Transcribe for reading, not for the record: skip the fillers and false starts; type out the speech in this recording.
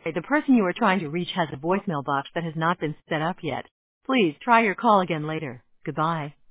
The person you are trying to reach has a voicemail box that has not been set up yet. Please try your call again later. Goodbye.